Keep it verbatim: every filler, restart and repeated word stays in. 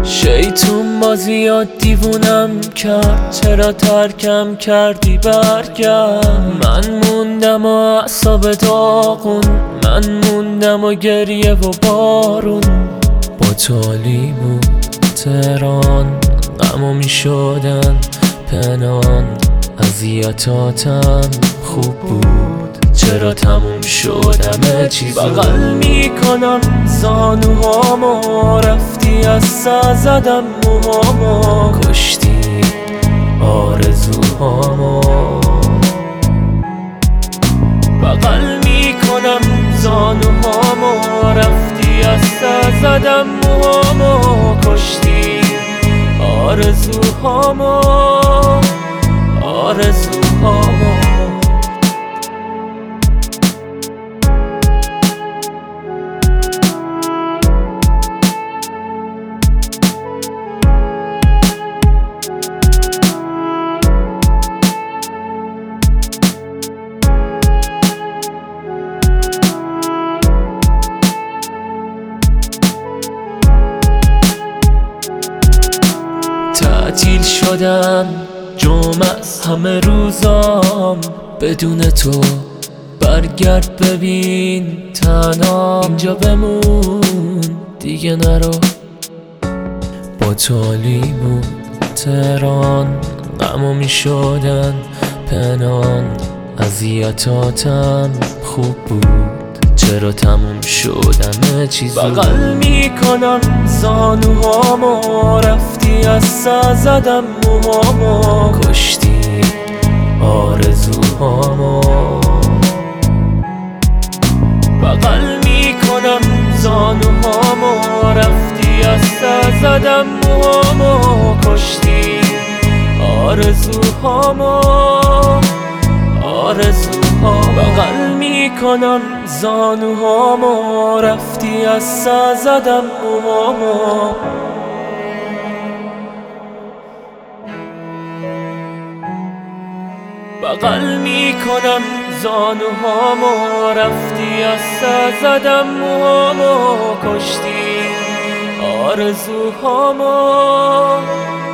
شیطون با زیاد دیوونم کرد، چرا ترکم کردی برگرد. من موندم و اعصاب داغون، من موندم و گریه و بارون. با تالی بود تهران، غمو می شدن پنان. اذیتاتم خوب بود، چرا تموم شد همه چیز. بغل میکنم زانوهامو، رفتی از سر زدم موهامو، کشتی آرزوهامو. بغل میکنم زانوهامو، رفتی از سر زدم موهامو، کشتی آرزوهامو آرزوهامو. تعطیل شدم جمعه از همه روزام، بدون تو برگرد ببین تنها اینجا بمون دیگه نرو. با تالی بود تهران، غمو می شدن پنان. اذیتاتم خوب بود، چرا تموم شد همه چیز. بغل میکنم زانوهامو، رفتی از سر زدم موهامو، کشتی آرزوهامو. بغل میکنم زانوهامو، رفتی از سر زدم موهامو، کشتی آرزوهامو آرزوهامو. بغل میکنم زانوهامو، رفتی از سر زدم موهامو. بغل میکنم زانوهامو، رفتی از سر زدم موهامو، کشتی آرزوهامو